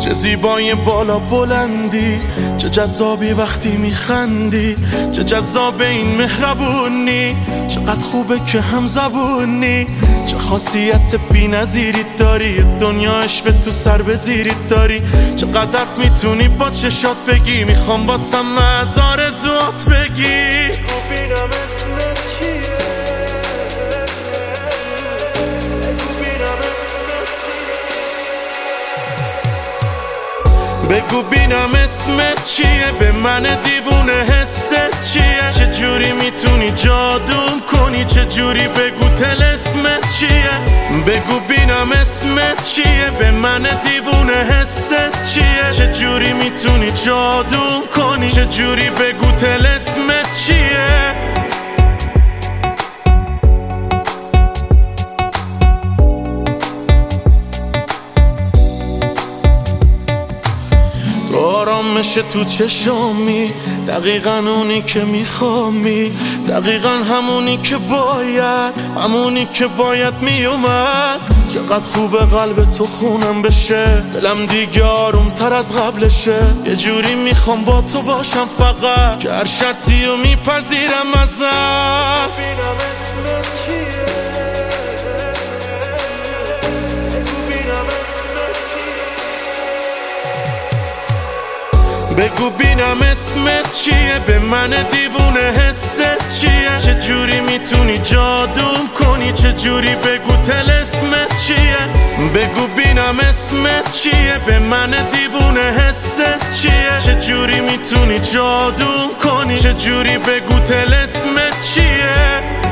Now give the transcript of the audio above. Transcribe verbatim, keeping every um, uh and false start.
چه زیبای بالا بلندی، چه جذابی وقتی میخندی، چه جذاب این مهربونی، چقدر خوبه که هم زبونی، چه خاصیت بی نظیری داری، دنیا عشق تو سر بزیری داری، چقدر میتونی با چشات بگی، میخوام واسم از آرزوات بگی. بگو بینم اسمت چیه، به من دیوونه حست چیه، چه جوری میتونی جادوم کنی، چه جوری بگو طلسمت چیه، بگو بینم اسمت چیه، به من دیوونه حست چیه، چه جوری میتونی جادوم کنی، چه جوری بگو طلسمت چیه. تو آرامش تو چشامی، دقیقا اونی که میخوامی، دقیقا همونی که باید، همونی که باید میومد. چقدر خوبه قلب تو خونم بشه، دلم دیگه آروم تر از قبلشه، یه جوری میخوام با تو باشم فقط، که هر شرطی رو میپذیرم ازت. بگو بینم اسمت چیه، به من دیوونه حست چیه، چه جوری میتونی جادوم کنی، چه جوری بگو طلسمت چیه، بگو بینم اسمت چیه، به من دیوونه حست چیه، چه جوری میتونی جادوم کنی، چه جوری بگو طلسمت چیه.